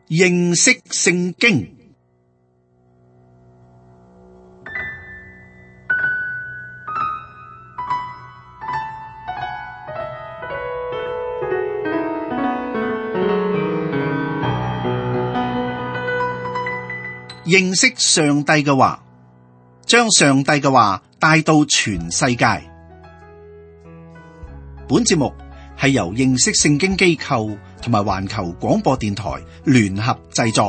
認識聖經。認識上帝嘅話，將上帝嘅話帶到全世界。本節目係由認識聖經機構同埋環球廣播電台聯合製作。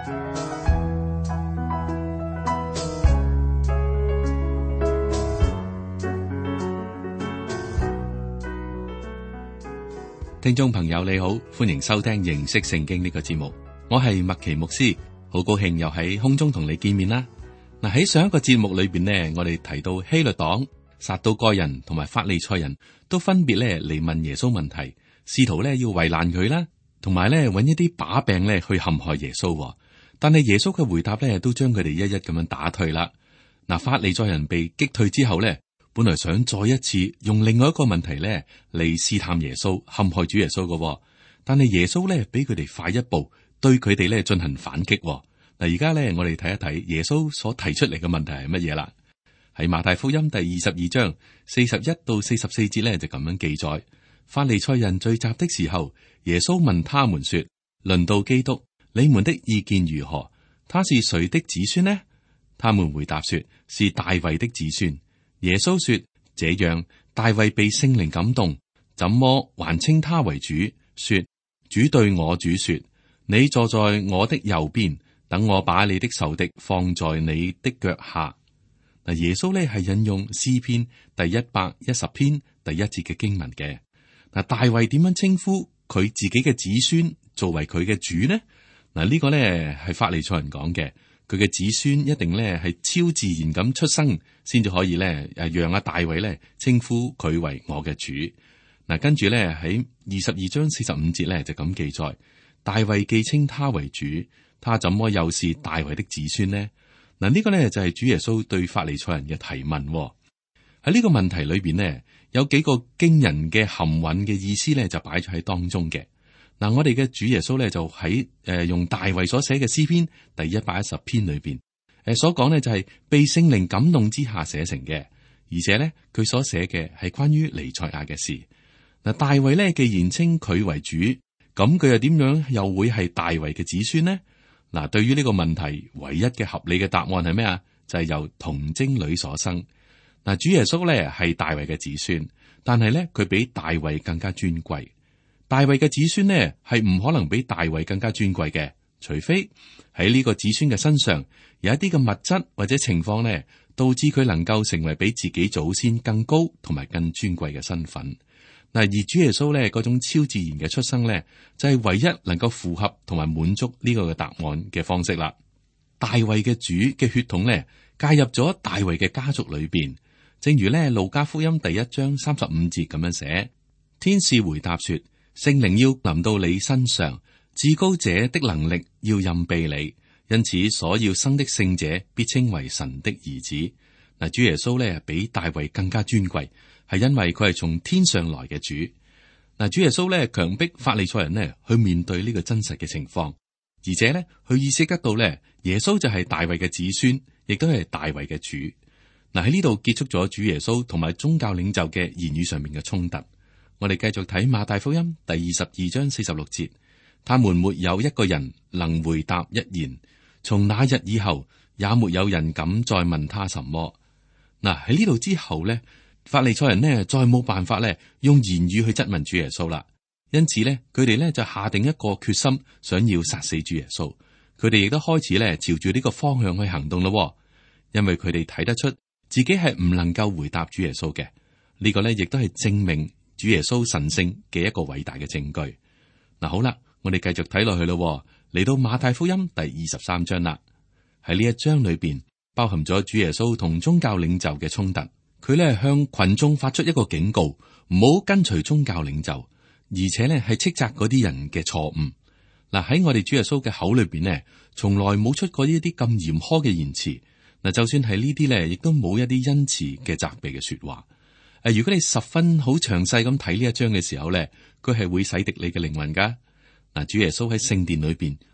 聽眾朋友你好，歡迎收聽認識聖經呢個節目，我係麥奇牧師，好高興又喺空中同你見面啦。嗱，喺上一個節目裏邊呢，我哋提到希律黨、撒都該人同埋法利賽人都分別咧嚟問耶穌問題，試圖咧要為難佢啦，同埋咧揾一啲把柄咧去陷害耶穌。但係耶穌嘅回答咧都將佢哋一一咁樣打退啦。嗱，法利賽人被擊退之後咧，本來想再一次用另外一個問題咧嚟試探耶穌，陷害主耶穌嘅。但係耶穌咧比佢哋快一步，對佢哋咧進行反擊。嗱，而家咧我哋睇一睇耶穌所提出嚟嘅問題係乜嘢啦？喺馬太福音第22章41到44節咧就咁樣記載：法利賽人聚集的時候，耶穌問他們說：論到基督，你們的意見如何？他是誰的子孫呢？他們回答說：是大衛的子孫。耶穌說：這樣，大衛被聖靈感動，怎麼還稱他為主？說：主對我主說：你坐在我的右邊，等我把你的仇敵放在你的腳下。嗱，耶穌咧係引用詩篇第110篇第1節嘅經文嘅。嗱，大衛點樣稱呼佢自己嘅子孫作為佢嘅主呢？嗱，呢個咧係法利賽人講嘅，佢嘅子孫一定咧係超自然咁出生，先至可以咧讓阿大衛咧稱呼佢為我嘅主。嗱，跟住咧喺22章45節咧就咁記載：大衛既稱他為主，他怎麼又是大衛的子孫呢？嗱，呢個咧就係主耶穌對法利賽人嘅提問。喺呢個問題裏邊呢，有幾個驚人嘅含混嘅意思咧，就擺咗喺當中嘅。嗱，我哋嘅主耶穌咧就喺用大衛所寫嘅詩篇第110篇裏邊所講呢，就係被聖靈感動之下寫成嘅，而且咧佢所寫嘅係關於彌賽亞嘅事。嗱，大衛咧既然稱佢為主，咁佢又點樣又會係大衛嘅子孫呢？嗱，對於呢個問題，唯一嘅合理嘅答案係咩啊？就係由童貞女所生。嗱，主耶穌咧係大衛嘅子孫，但係咧佢比大衛更加尊貴。大衛嘅子孫呢係唔可能比大衛更加尊貴嘅，除非喺呢個子孫嘅身上有一啲嘅物質或者情況呢，導致佢能夠成為比自己祖先更高同埋更尊貴嘅身份。嗱，而主耶穌咧嗰種超自然嘅出生咧，就係唯一能夠符合同埋滿足呢個嘅答案嘅方式啦。大衛嘅主嘅血統咧，介入咗大衛嘅家族裏邊，正如咧路加福音第1章35節咁樣寫：天使回答說，聖靈要臨到你身上，至高者的能力要蔭庇你，因此所要生的聖者必稱為神的兒子。嗱，主耶穌咧比大衛更加尊貴，係因為佢係從天上來嘅主。嗱，主耶穌咧強迫法利賽人呢去面對呢個真實嘅情況，而且咧佢意識得到咧耶穌就係大衛嘅子孫，亦都係大衛嘅主。嗱，喺呢度結束咗主耶穌同埋宗教領袖嘅言語上面嘅衝突。我哋繼續睇馬太福音第22章46節，他們沒有一個人能回答一言，從那日以後也沒有人敢再問他什麼。嗱，喺呢度之後咧，法利賽人呢再冇辦法咧用言語去質問主耶穌啦，因此咧佢哋咧就下定一個決心，想要殺死主耶穌。佢哋亦都開始咧朝住呢個方向去行動咯，因為佢哋睇得出自己係唔能夠回答主耶穌嘅。呢個咧亦都係證明主耶穌神聖嘅一個偉大嘅證據。嗱，好啦，我哋繼續睇落去咯，嚟到馬太福音第23章啦。喺呢一章裏邊包含咗主耶穌同宗教領袖嘅衝突。佢咧向群眾發出一個警告，唔好跟隨宗教領袖，而且咧係斥責嗰啲人嘅錯誤。嗱，喺我哋主耶穌嘅口裏邊呢，從來冇出過呢啲咁嚴苛嘅言辭。嗱，就算係呢啲咧，亦都冇一啲恩慈嘅責備嘅說話。如果你十分好詳細咁睇呢一章嘅時候咧，佢係會洗滌你嘅靈魂噶。嗱，主耶穌喺聖殿裏邊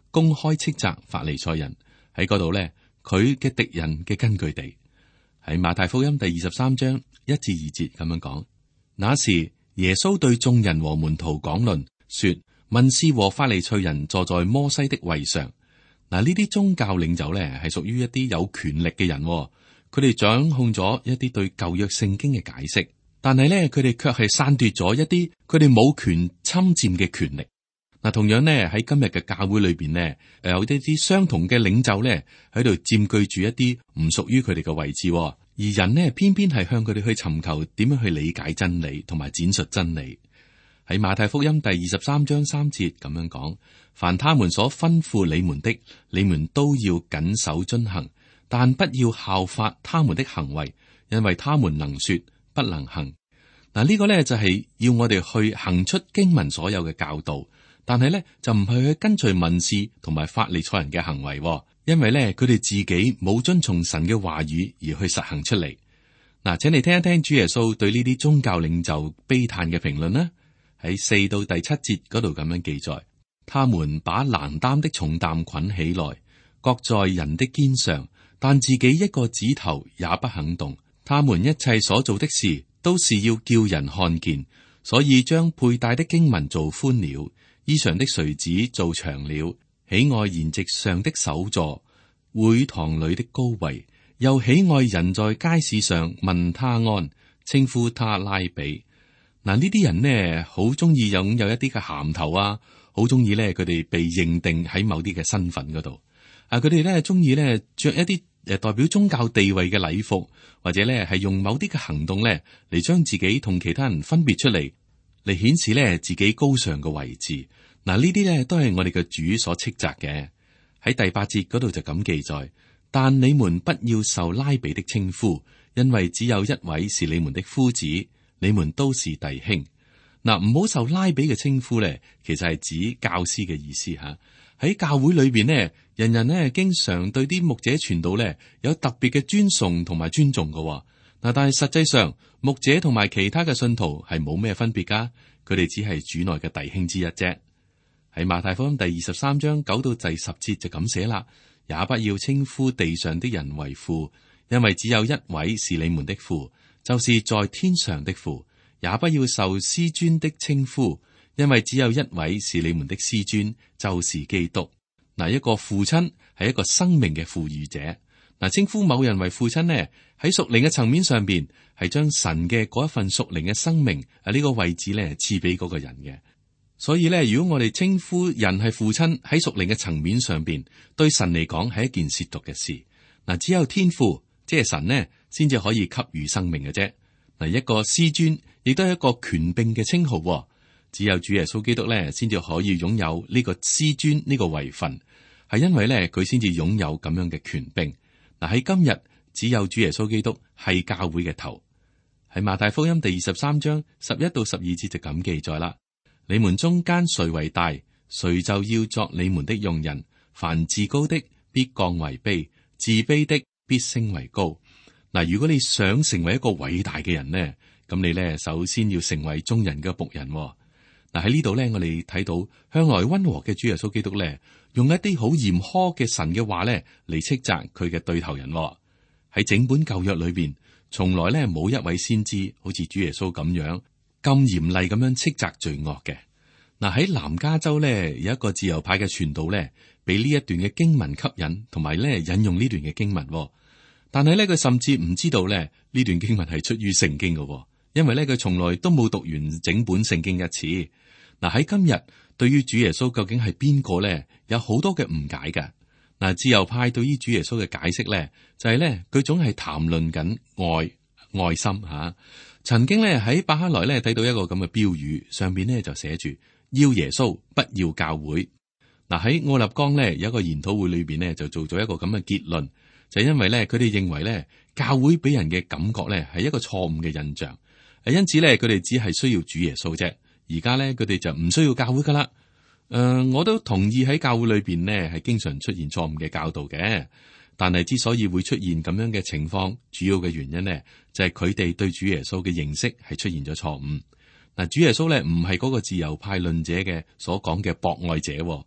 公開斥責法利賽人，喺嗰度咧，佢嘅敵人嘅根據地。喺馬太福音第23章1至2節咁樣講，那時耶穌對眾人和門徒講論說，文士和法利賽人坐在摩西的位上。嗱，呢啲宗教領袖咧係屬於一啲有權力嘅人，佢哋掌控咗一啲對舊約聖經嘅解釋，但係咧佢哋卻係篡奪咗一啲佢哋冇權侵佔嘅權力。嗱，同樣呢，喺今日嘅教會裏邊呢，有一啲相同嘅領袖咧喺度佔據住一啲唔屬於佢哋嘅位置，而人呢偏偏係向佢哋去尋求點樣去理解真理同埋展述真理。喺馬太福音第23章3節咁樣講，凡他們所吩咐你們的，你們都要謹守遵行，但不要效法他們的行為，因為他們能說不能行。嗱，呢個呢就係要我哋去行出經文所有嘅教導。但係咧就唔係去跟隨文士同埋法利賽人嘅行為，因為咧佢哋自己冇遵從神嘅話語而去實行出嚟。嗱，請你聽一聽主耶穌對呢啲宗教領袖悲嘆嘅評論啦。喺4到第7節嗰度咁樣記載，他們把難擔的重擔捆起來，擱在人的肩上，但自己一個指頭也不肯動。他們一切所做的事都是要叫人看見，所以將佩戴的經文做寬了，衣裳的垂子做長了，喜愛筵席上的首座，會堂裏的高位，又喜愛人在街市上問他安，稱呼他拉比。嗱，呢啲人呢，好中意擁有一啲嘅銜頭啊，好中意咧佢哋被認定喺某啲嘅身份嗰度。佢哋咧中意咧着一啲代表宗教地位嘅禮服，或者咧係用某啲嘅行動咧嚟將自己同其他人分別出嚟，嚟顯示咧自己高尚嘅位置。嗱，呢啲咧都係我哋嘅主所斥責嘅。喺第8節嗰度就咁記載，但你們不要受拉比的稱呼，因為只有一位是你們的夫子，你們都是弟兄。嗱，唔好受拉比嘅稱呼咧，其實係指教師嘅意思吓。喺教會裏邊呢，人人呢經常對啲牧者傳道咧有特別嘅尊崇同埋尊重嘅。嗱，但係實際上牧者同埋其他嘅信徒係冇咩分別噶，佢哋只係主內嘅弟兄之一啫。喺馬太福音第23章9到第10節就咁寫啦，也不要稱呼地上的人為父，因為只有一位是你們的父，就是在天上的父。也不要受師尊的稱呼，因為只有一位是你們的師尊，就是基督。嗱，一個父親係一個生命嘅賦予者。嗱，稱呼某人為父親呢，喺屬靈嘅層面上邊係將神嘅嗰一份屬靈嘅生命呢個位置咧賜俾嗰個人嘅。所以咧，如果我哋稱呼人係父親，喺屬靈嘅層面上邊，對神嚟講係一件褻瀆嘅事。嗱，只有天父，即係神呢，先至可以給予生命嘅啫。嗱，一個師尊亦都係一個權柄嘅稱號，只有主耶穌基督咧，先至可以擁有呢個師尊呢個位份，係因為咧佢先至擁有咁樣嘅權柄。嗱，喺今日，只有主耶穌基督係教會嘅頭。喺馬太福音第23章11到12節就咁記載啦：你們中間誰為大，誰就要作你們的用人。凡自高的必降為卑，自卑的必升為高。嗱，如果你想成為一個偉大嘅人呢，咁你咧首先要成為眾人嘅僕人。嗱，喺呢度咧，我哋睇到向來溫和嘅主耶穌基督咧，用一啲好嚴苛嘅神嘅話咧嚟斥責佢嘅對頭人。喺整本舊約裏邊，從來咧冇一位先知好似主耶穌咁樣咁嚴厲咁樣斥責罪惡嘅。嗱，喺南加州咧有一個自由派嘅傳道咧，俾呢一段嘅經文吸引，同埋咧引用呢段嘅經文。但係咧，佢甚至唔知道咧呢段經文係出於聖經嘅，因為咧佢從來都冇讀完整本聖經一次。嗱，喺今日，對於主耶穌究竟係邊個咧，有好多嘅誤解嘅。嗱，自由派對於主耶穌嘅解釋咧，就係咧佢總係談論緊愛心吓。曾經咧喺巴哈萊咧睇到一個咁嘅標語，上邊咧就寫住要耶穌，不要教會。嗱，喺奧立岡咧有一個研討會裏邊咧就做咗一個咁嘅結論。就因為咧，佢哋認為咧，教會俾人嘅感覺咧係一個錯誤嘅印象，因此咧，佢哋只係需要主耶穌啫。而家咧，佢哋就唔需要教會噶啦。我都同意喺教會裏邊呢係經常出現錯誤嘅教導嘅，但係之所以會出現咁樣嘅情況，主要嘅原因呢，就係佢哋對主耶穌嘅認識係出現咗錯誤。嗱，主耶穌咧唔係嗰個自由派論者嘅所講嘅博愛者，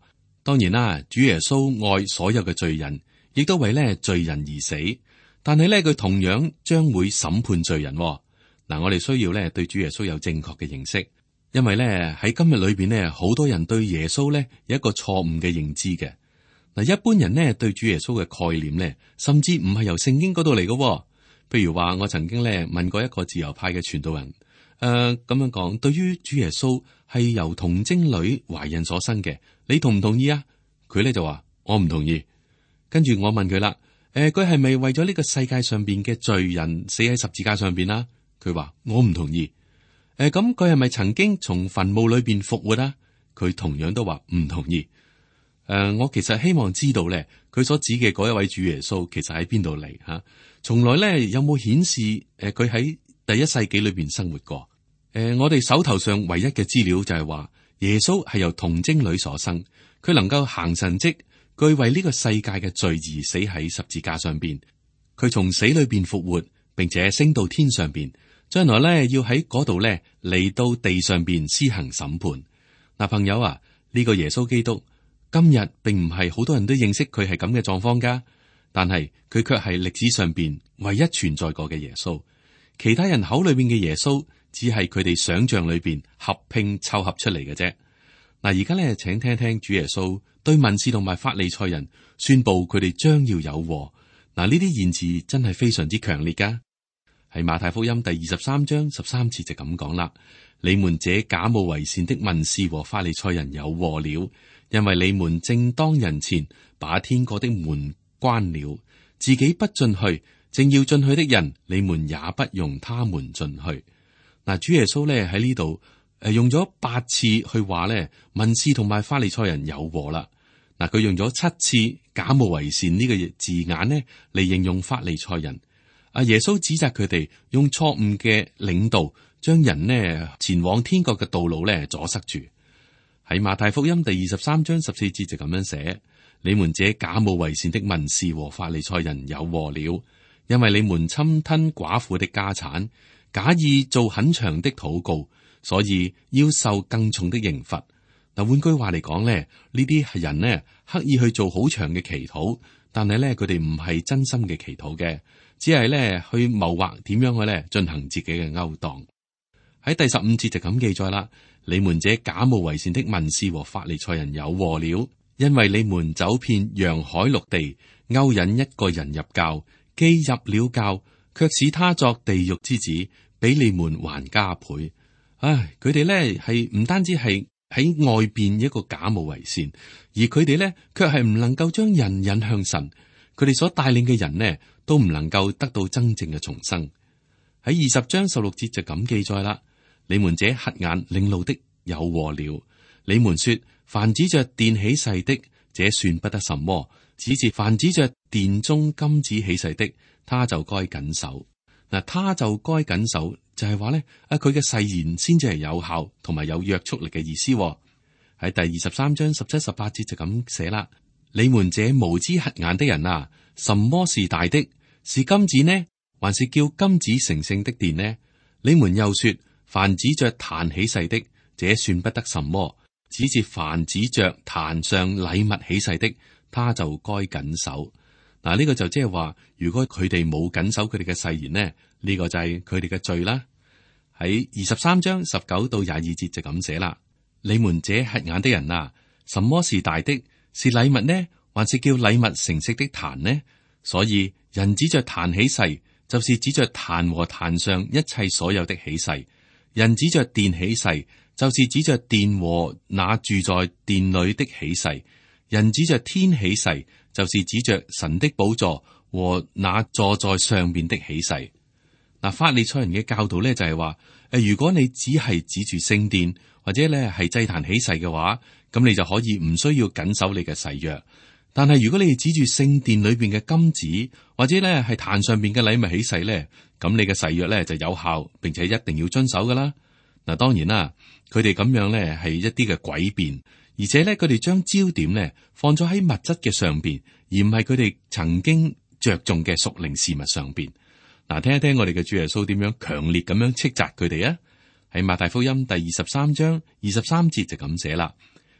當然啦，主耶穌愛所有嘅罪人，亦都為咧罪人而死。但係咧，佢同樣將會審判罪人。嗱，我哋需要咧對主耶穌有正確嘅認識，因為咧喺今日裏邊咧，好多人對耶穌咧有一個錯誤嘅認知嘅。嗱，一般人咧對主耶穌嘅概念咧，甚至唔係由聖經嗰度嚟嘅。譬如話，我曾經咧問過一個自由派嘅傳道人，咁樣講，對於主耶穌係由童貞女懷孕所生嘅，你同唔同意啊？佢咧就話我唔同意。跟住我問佢啦，佢係咪為咗呢個世界上邊嘅罪人死喺十字架上邊啦？佢話我唔同意。咁佢係咪曾經從墳墓裏邊復活啊？佢同樣都話唔同意。我其實希望知道咧，佢所指嘅嗰一位主耶穌，其實喺邊度嚟吓？從來咧有冇顯示佢喺第一世紀裏邊生活過？我哋手頭上唯一嘅資料就係話耶穌係由童貞女所生，佢能夠行神蹟，佢為呢個世界嘅罪而死喺十字架上邊，佢從死裏邊復活，並且升到天上邊，將來咧要喺嗰度咧嚟到地上邊施行審判。嗱，朋友啊，呢個耶穌基督今日並唔係好多人都認識佢係咁嘅狀況噶，但係佢卻係歷史上邊唯一存在過嘅耶穌。其他人口裏邊嘅耶穌，只係佢哋想象裏邊合拼湊合出嚟嘅啫。嗱，而家咧，請聽聽主耶穌對文士同埋法利賽人宣布佢哋將要有禍。嗱，呢啲言辭真係非常之強烈噶。喺馬太福音第23章13節就咁講啦：你們這假冒為善的文士和法利賽人有禍了，因為你們正當人前把天國的門關了，自己不進去，正要進去的人，你們也不容他們進去。嗱，主耶穌咧喺呢度用咗8次去話咧文士同埋法利賽人有禍啦。嗱，佢用咗7次假冒為善呢個字眼呢嚟形容法利賽人。阿耶穌指責佢哋用錯誤嘅領導，將人呢前往天國嘅道路咧阻塞住。喺馬太福音第23章14節就咁樣寫：你們這假冒為善的文士和法利賽人有禍了，因為你們侵吞寡婦的家產，假意做很長的禱告，所以要受更重的刑罰。嗱，換句話嚟講咧，呢啲人呢刻意去做好長嘅祈禱，但係咧佢哋唔係真心嘅祈禱嘅，只係咧去謀劃點樣去咧進行自己嘅勾當。喺第15節就咁記載啦：你們這假冒為善的文士和法利賽人有禍了，因為你們走遍洋海陸地，勾引一個人入教，既入了教，卻使他作地獄之子，比你們還加倍。唉，佢哋咧係唔單止係喺外邊一個假冒為善，而佢哋咧卻係唔能夠將人引向神。佢哋所帶領嘅人呢，都唔能夠得到真正嘅重生。喺20章16節就咁記載啦：你們這瞎眼領路的有禍了！你們說凡指着殿起誓的，這算不得什麼；只是凡指着殿中金子起誓的，他就該謹守。嗱，他就該謹守，就係話咧，佢嘅誓言先至係有效同埋有約束力嘅意思。喺第23章17、18節就咁寫啦：你們這無知瞎眼的人啊，什麼是大的？是金子呢，還是叫金子成聖的殿呢？你們又說凡指着壇起誓的，這算不得什麼；只是凡指着壇上禮物起誓的，他就該謹守。嗱，呢個就即係話，如果佢哋冇謹守佢哋嘅誓言呢，呢個就係佢哋嘅罪啦。喺23章19到22節就咁寫啦：你們這瞎眼的人啊，什麼是大的？是禮物呢，還是叫禮物成色的壇呢？所以人指着壇起誓，就是指着壇和壇上一切所有的起誓；人指着殿起誓，就是指着殿和那住在殿裏的起誓；人指着天起誓，就是指着神的寶座和那坐在上面的起誓。嗱，法利賽人嘅教導咧就係話，如果你只係指住聖殿或者咧係祭壇起誓嘅話，咁你就可以唔需要謹守你嘅誓約。但係如果你係指住聖殿裏邊嘅金子或者咧係壇上邊嘅禮物起誓咧，咁你嘅誓約咧就有效，並且一定要遵守噶啦。嗱，當然啦，佢哋咁樣咧係一啲嘅詭辯，而且咧佢哋將焦點咧放咗喺物質嘅上邊，而唔係佢哋曾經着重嘅屬靈事物上邊。嗱，聽一聽我哋嘅主耶穌點樣強烈咁樣斥責佢哋啊！喺馬太福音第23章23節就咁寫啦：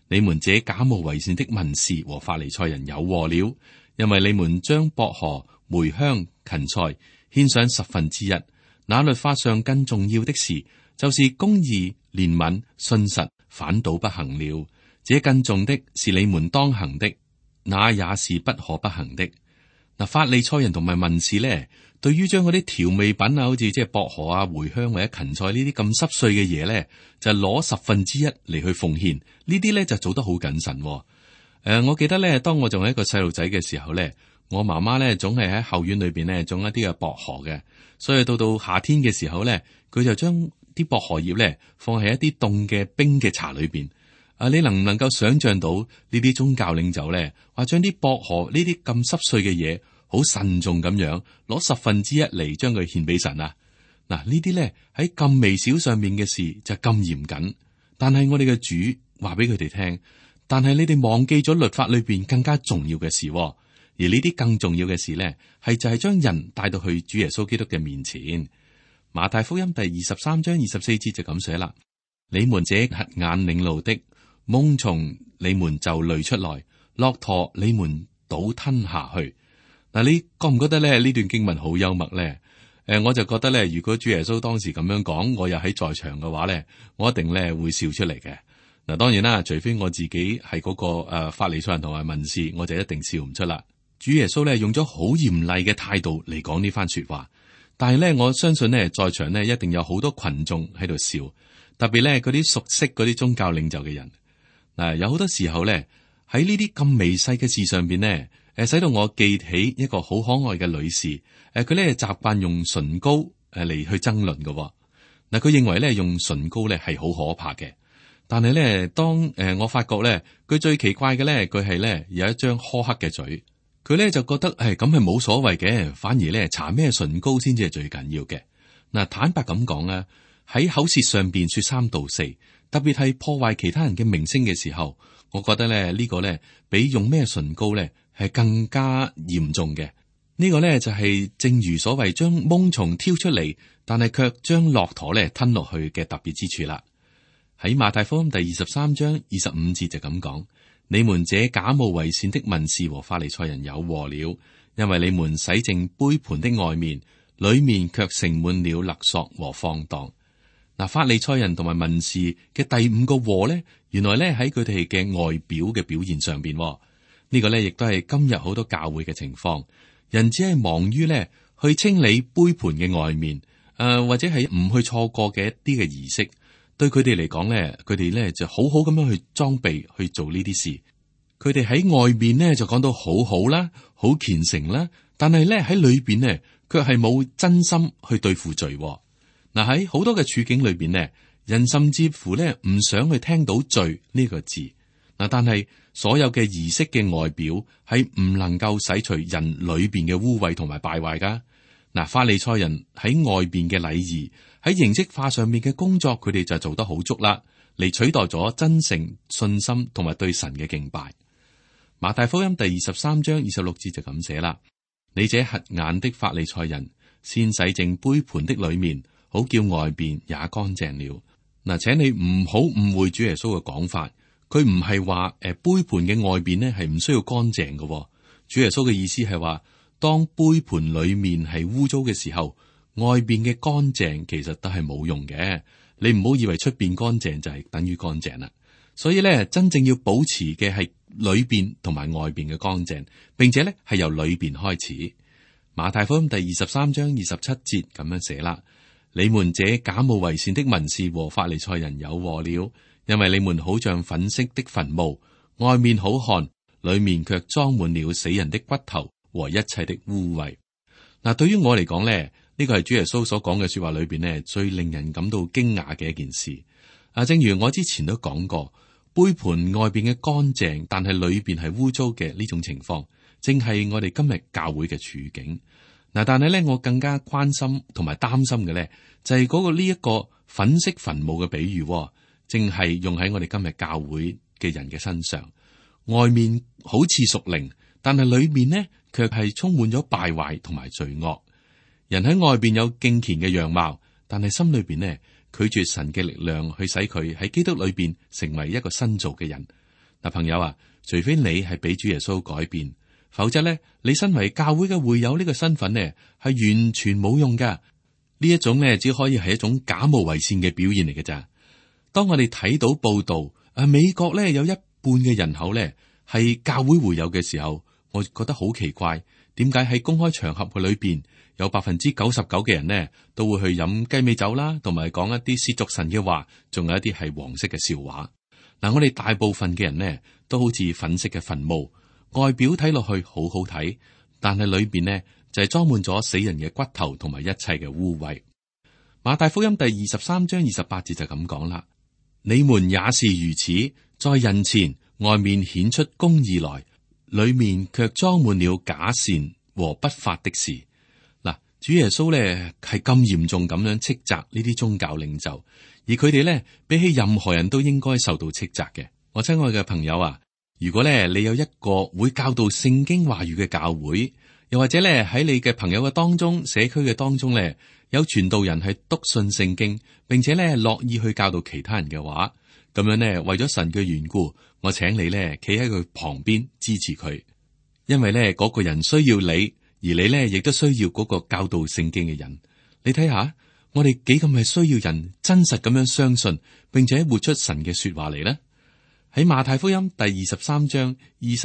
你們這假冒為善的文士和法利賽人有禍了，因為你們將薄荷、茴香、芹菜獻上1/10，那律法上更重要的事，就是公義、憐憫、信實，反倒不行了。這更重的是你們當行的，那也是不可不行的。嗱，法利賽人同埋文士咧，對於將嗰啲調味品啊，好似即係薄荷啊、茴香或者芹菜呢啲咁濕碎嘅嘢咧，就攞1/10嚟去奉獻。呢啲咧就做得好謹慎。我記得咧，當我仲係一個細路仔嘅時候咧，我媽媽咧總係喺後院裏邊咧種一啲嘅薄荷嘅，所以到夏天嘅時候咧，佢就將啲薄荷葉咧放喺一啲凍嘅冰嘅茶裏邊。你能唔能夠想象到呢啲宗教領袖咧，話將啲薄荷呢啲咁濕碎嘅嘢，好慎重咁樣攞1/10嚟將佢獻俾神啊？嗱，呢啲咧喺咁微小上面嘅事就咁嚴謹，但係我哋嘅主話俾佢哋聽，但係你哋忘記咗律法裏邊更加重要嘅事，而呢啲更重要嘅事咧，就係將人帶到去主耶穌基督嘅面前。馬太福音第23章24節就咁寫啦：你們這瞎眼領路的，蠓蟲你們就濾出來，駱駝你們倒吞下去。嗱，你覺唔覺得咧呢段經文好幽默咧？我就覺得咧，如果主耶穌當時咁樣講，我又喺在場嘅話咧，我一定咧會笑出嚟嘅。嗱，當然啦，除非我自己係嗰個法利賽人同埋文士，我就一定笑唔出啦。主耶穌咧用咗好嚴厲嘅態度嚟講呢番說話，但係咧我相信咧在場咧一定有好多群眾喺度笑，特別咧嗰啲熟悉嗰啲宗教領袖嘅人。嗱，有好多時候咧喺呢啲咁微細嘅事上邊咧，使到我記起一個好可愛嘅女士，佢咧習慣用唇膏嚟去爭論嘅。嗱，佢認為咧用唇膏咧係好可怕嘅，但係咧當我發覺咧佢最奇怪嘅咧，佢係咧有一張苛刻嘅嘴，佢咧就覺得咁係冇所謂嘅，反而咧搽咩唇膏先至係最緊要嘅。嗱，坦白咁講啊，喺口舌上邊說三道四，特別係破壞其他人嘅名聲嘅時候，我覺得咧呢個咧比用咩唇膏咧係更加嚴重嘅。呢個咧就係正如所謂將蚊蟲挑出嚟，但係卻將駱駝咧吞落去嘅特別之處啦。喺馬太福音第23章25節就咁講：你們這假冒為善的文士和法利賽人有禍了，因為你們洗淨杯盤的外面，裏面卻盛滿了勒索和放蕩。嗱，法利賽人同埋文士嘅第5個禍咧，原來咧喺佢哋嘅外表嘅表現上邊。呢個咧亦都係今日好多教會嘅情況，人只係忙於咧去清理杯盤嘅外面，或者係唔去錯過嘅一啲嘅儀式。對佢哋嚟講咧，佢哋咧就好好咁樣去裝備去做呢啲事。佢哋喺外面咧就講到好好啦，好虔誠啦，但係咧喺裏邊咧卻係冇真心去對付罪。嗱，喺好多嘅處境裏邊咧，人甚至乎咧唔想去聽到罪呢個字。嗱，但係所有嘅儀式嘅外表係唔能夠洗除人裏邊嘅污穢同埋敗壞噶。嗱，法利賽人喺外邊嘅禮儀，喺形式化上面嘅工作，佢哋就做得好足啦，嚟取代咗真誠、信心同埋對神嘅敬拜。馬太福音第23章26節就咁寫啦：你這瞎眼的法利賽人，先洗淨杯盤的裏面，好叫外邊也乾淨了。嗱，請你唔好誤會主耶穌嘅講法。佢唔係話杯盤嘅外邊咧係唔需要乾淨嘅。主耶穌嘅意思係話，當杯盤裏面係污糟嘅時候，外邊嘅乾淨其實都係冇用嘅。你唔好以為出邊乾淨就係等於乾淨啦。所以咧，真正要保持嘅係裏邊同埋外邊嘅乾淨，並且咧係由裏邊開始。馬太福音第23章27節咁樣寫啦：你們這假冒為善的文士和法利賽人有禍了。因為你們好像粉飾的墳墓，外面好看，裏面卻裝滿了死人的骨頭和一切的污穢。嗱，對於我嚟講咧，呢個係主耶穌所講嘅說話裏邊咧，最令人感到驚訝嘅一件事。正如我之前都講過，杯盤外邊嘅乾淨，但係裏邊係污糟嘅呢種情況，正係我哋今日教會嘅處境。嗱，但係咧，我更加關心同埋擔心嘅咧，就係嗰個呢一個粉飾墳墓嘅比喻。正係用喺我哋今日教會嘅人嘅身上，外面好似屬靈，但係裏面呢，卻係充滿咗敗壞同埋罪惡。人喺外邊有敬虔嘅樣貌，但係心裏邊呢，拒絕神嘅力量去使佢喺基督裏邊成為一個新造嘅人。 嗱，朋友啊，除非你係俾主耶穌改變，否則咧，你身為教會嘅會友呢個身份呢，係完全冇用噶。呢一種呢，只可以係一種假冒為善嘅表現嚟嘅咋。當我哋睇到報道，美國呢有一半嘅人口呢係教會會友嘅時候，我覺得好奇怪，點解喺公開場合嘅裏邊有99%嘅人呢都會去飲雞尾酒啦，同埋講一啲褻瀆神嘅話，仲有一啲係黃色嘅笑話。嗱，我哋大部分嘅人呢都好似粉色嘅墳墓，外表睇落去好好睇，但係裏邊呢就係裝滿咗死人嘅骨頭同埋一切嘅污穢。馬太福音第23章28節就咁講啦。你們也是如此，在人前外面顯出公義來，裏面卻裝滿了假善和不法的事。嗱，主耶穌咧係咁嚴重咁樣斥責呢啲宗教領袖，而佢哋咧比起任何人都應該受到斥責嘅。我親愛嘅朋友啊，如果咧你有一個會教導聖經話語嘅教會，又或者咧喺你嘅朋友嘅當中、社區嘅當中咧，有傳道人係篤信聖經，並且咧樂意去教導其他人嘅話，咁樣呢，為咗神嘅緣故，我請你咧企喺佢旁邊支持佢，因為咧嗰個人需要你，而你咧亦都需要嗰個教導聖經嘅人。你睇下，我哋幾咁係需要人真實咁樣相信，並且活出神嘅說話嚟呢？喺馬太福音第23章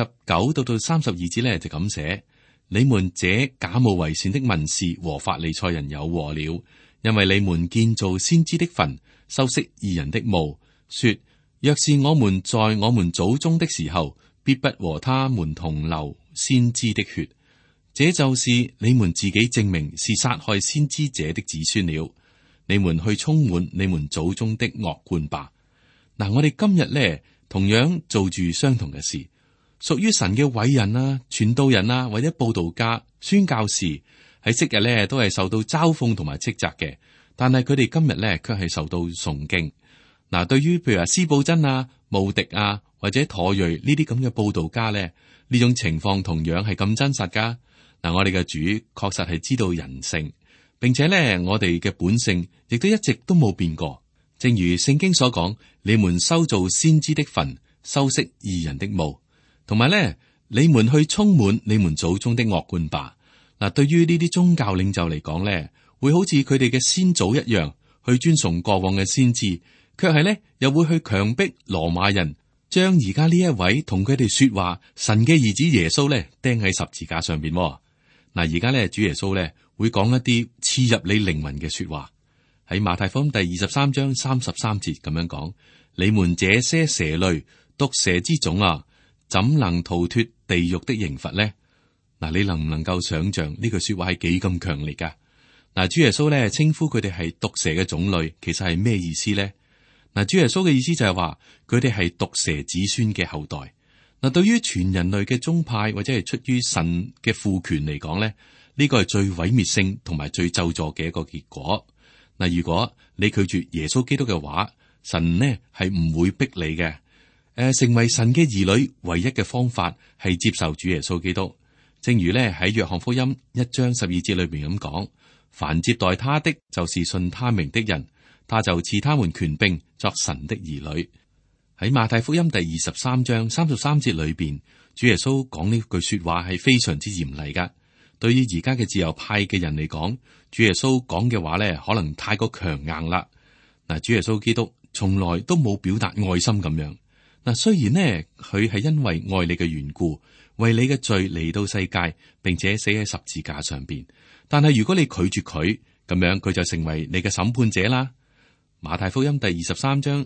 29到32節咧就咁寫。你們這假冒為善的文士和法利賽人有禍了，因為你們建造先知的墳，修飾義人的墓，說若是我們在我們祖宗的時候，必不和他們同流先知的血。這就是你們自己證明是殺害先知者的子孫了。你們去充滿你們祖宗的惡貫吧。嗱，我哋今日呢，同樣做住相同嘅事。屬於神嘅偉人啊、傳道人啊，或者佈道家、宣教士喺昔日咧都係受到嘲諷同埋斥責嘅，但係佢哋今日咧卻係受到崇敬。嗱，對於譬如話司布真啊、慕迪啊或者妥瑞呢啲咁嘅佈道家咧，呢種情況同樣係咁真實噶。嗱，我哋嘅主確實係知道人性，並且咧我哋嘅本性亦都一直都冇變過。正如聖經所講，你們修造先知的墳，修飾義人的墓。同埋咧，你們去充滿你們祖宗的惡貫吧。嗱，對於呢啲宗教領袖嚟講咧，會好似佢哋嘅先祖一樣，去尊崇過往嘅先知，卻係咧又會去強迫羅馬人將而家呢一位同佢哋說話神嘅兒子耶穌咧釘喺十字架上邊。嗱，而家咧主耶穌咧會講一啲刺入你靈魂嘅說話，喺馬太福音第23章33節咁樣講：你們這些蛇類、毒蛇之種啊，怎能逃脫地獄的刑罰呢？嗱，你能唔能夠想象呢句說話係幾咁強烈噶？嗱，主耶穌咧稱呼佢哋係毒蛇嘅種類，其實係咩意思呢？嗱，主耶穌嘅意思就係話佢哋係毒蛇子孫嘅後代。嗱，對於全人類嘅宗派或者係出於神嘅父權嚟講咧，呢個係最毀滅性同埋最咒詛嘅一個結果。嗱，如果你拒絕耶穌基督嘅話，神呢係唔會逼你嘅。成為神嘅兒女，唯一嘅方法係接受主耶穌基督。正如咧喺約翰福音1章12節裏邊咁講：凡接待他的，就是信他名的人，他就賜他們權柄作神的兒女。喺馬太福音第23章33節裏邊，主耶穌講呢句說話係非常之嚴厲噶。對於而家嘅自由派嘅人嚟講，主耶穌講嘅話咧，可能太過強硬啦。嗱，主耶穌基督從來都冇表達愛心咁樣。嗱，雖然呢，佢係因為愛你嘅緣故，為你嘅罪嚟到世界，並且死喺十字架上邊。但係如果你拒絕佢，咁樣佢就成為你嘅審判者啦。馬太福音第23章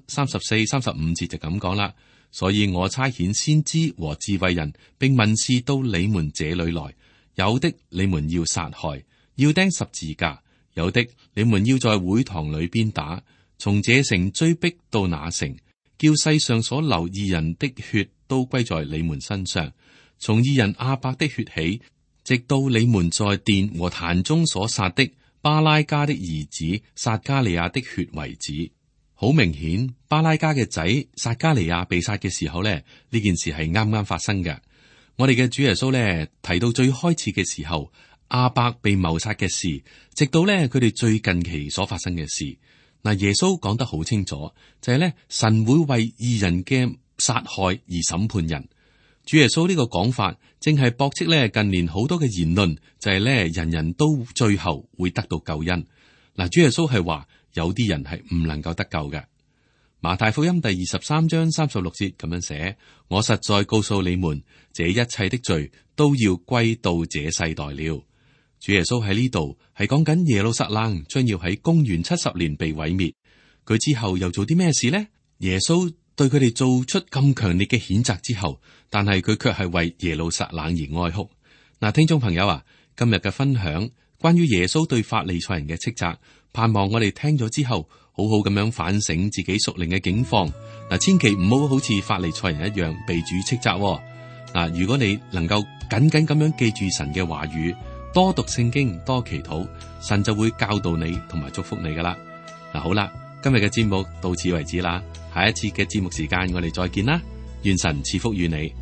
34、35節就咁講啦。所以我差遣先知和智慧人，並文士到你們這裏來，有的你們要殺害，要釘十字架；有的你們要在會堂裏邊打，從這城追逼到那城。叫世上所流義人的血都歸在你們身上，從義人亞伯的血起，直到你們在殿和壇中所殺的巴拉加的兒子撒加利亞的血為止。好明顯，巴拉加嘅仔撒加利亞被殺嘅時候咧，呢件事係啱啱發生嘅。我哋嘅主耶穌咧提到最開始嘅時候，亞伯被謀殺嘅事，直到咧佢哋最近期所發生嘅事。嗱，耶穌講得好清楚，就係咧神會為義人嘅殺害而審判人。主耶穌呢個講法，正係駁斥咧近年好多嘅言論，就係咧人人都最後會得到救恩。嗱，主耶穌係話有啲人係唔能夠得救嘅。馬太福音第23章36節咁樣寫：我實在告訴你們，這一切的罪都要歸到這世代了。主耶穌喺呢度係講緊耶路撒冷將要喺公元70年被毀滅。佢之後又做啲咩事呢？耶穌對佢哋做出咁強烈嘅譴責之後，但係佢卻係為耶路撒冷而哀哭。嗱，聽眾朋友啊，今日嘅分享關於耶穌對法利賽人嘅斥責，盼望我哋聽咗之後，好好咁樣反省自己屬靈嘅境況。嗱，千祈唔好好似法利賽人一樣被主斥責。嗱，如果你能夠緊緊咁樣記住神嘅話語，多讀聖經，多祈禱，神就會教導你同埋祝福你噶啦。嗱，好啦，今日嘅節目到此為止啦，下一次嘅節目時間我哋再見啦，願神賜福於你。